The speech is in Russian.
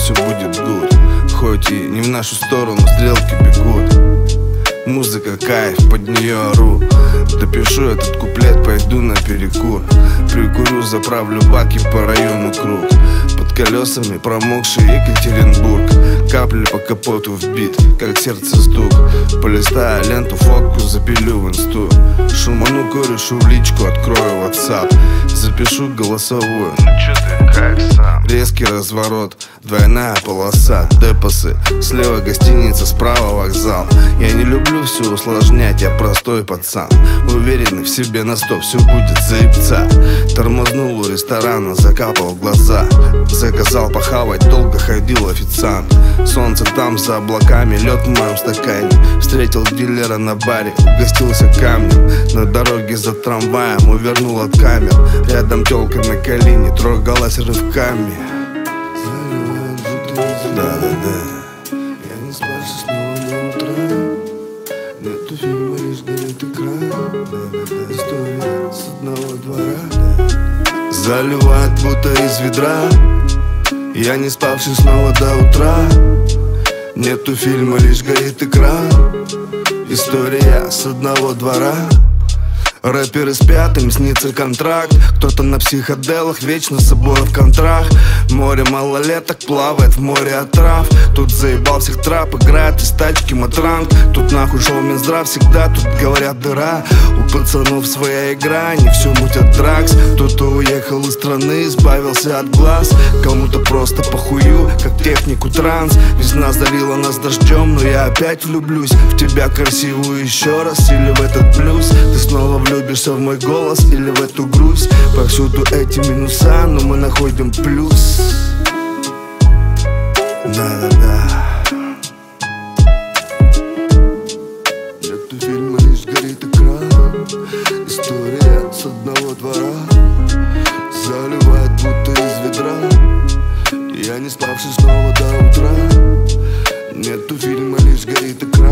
все будет гуд. Хоть и не в нашу сторону стрелки бегут. Музыка кайф, под нее ору. Допишу этот куплет, пойду на перекур. Прикурю, заправлю баки по району круг. Под колесами промокший Екатеринбург. Капли по капоту в бит, как сердце стук. Полистаю ленту, фотку запилю в инсту. Шуману корешу в личку, открою WhatsApp. Запишу голосовую. Ну чё ты, как сам? Резкий разворот, двойная полоса. Депосы, слева гостиница, справа вокзал. Я не люблю все усложнять, я простой пацан. Уверенный в себе на 100, все будет заебца. Тормознул у ресторана, закапал глаза. Заказал похавать, долго ходил официант. Солнце там за облаками, лед в моем стакане. Встретил дилера на баре, угостился камнем. На дороге за трамваем увернул от камер. Рядом тёлка на колени, трогалась рывками. Да-да-да. Я не спался снова до утра. Нету фильма, лишь горит экран. История с одного двора. Заливает будто из ведра. Я не спавший снова до утра. Нету фильма, лишь горит экран. История с одного двора. Рэперы спят, им снится контракт. Кто-то на психоделах, вечно с собой в контрах. Море малолеток плавает в море отрав. Тут заебал всех трап, играет из тачки матранг. Тут нахуй шел Минздрав, всегда тут говорят дыра. У пацанов своя игра, они все мутят дракс. Кто-то уехал из страны, избавился от глаз. Кому-то просто похую, как технику транс. Весна залила нас дождем, но я опять влюблюсь в тебя красивую еще раз. Или в этот блюз ты снова влюбишься в мой голос или в эту грусть. Повсюду эти минуса, но мы находим плюс. Да-да-да. Нету фильма, лишь горит экран. История с одного двора. Заливает будто из ведра. Я не спавший снова до утра. Нету фильма, лишь горит экран.